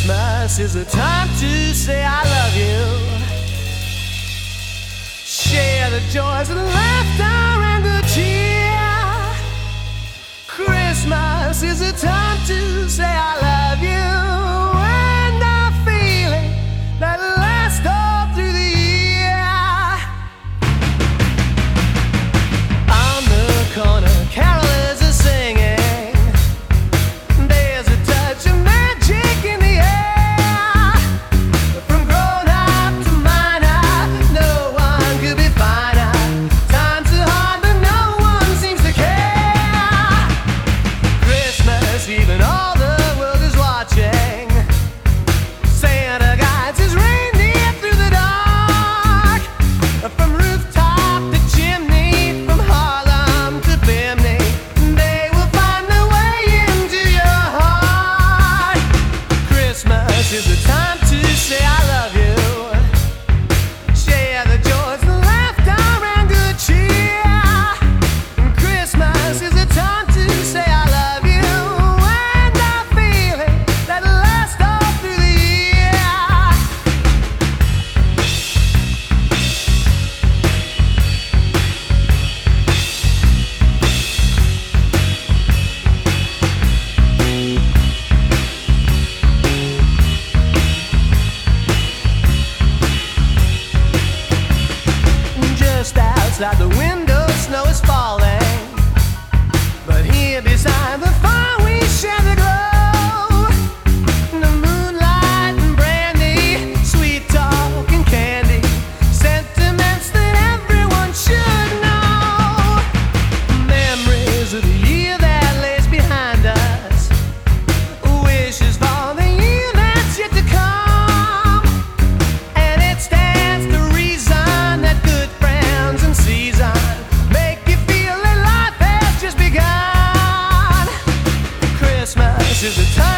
Christmas is a time to say I love you. Share the joys of laughter and the cheer. Christmas is a time to say I love you. And a feeling that lasts all through the year. On the corner, carolers are singing. There's a touch of magic in the air. From grown up to minor, no one could be finer. Times are hard, but no one seems to care. Christmas, even all the world is watching. Santa guides his reindeer through the dark. From rooftop to chimney, from Harlem to Bimini, they will find their way into your heart. Christmas is the time to say I love you. Share the joys, the laughter, and good cheer. Christmas is the time to say I love you. And a feeling that lasts all through the year. Just outside the window, snow is falling. But here beside the fire we share the glow. The moonlight and brandy, sweet talk and candy, sentiments that everyone should know. Memories of the year that lays behind us, wishes for the year that's yet to come. And it stands to reason that good friends and season make you feel that life has just begun. Christmas is the time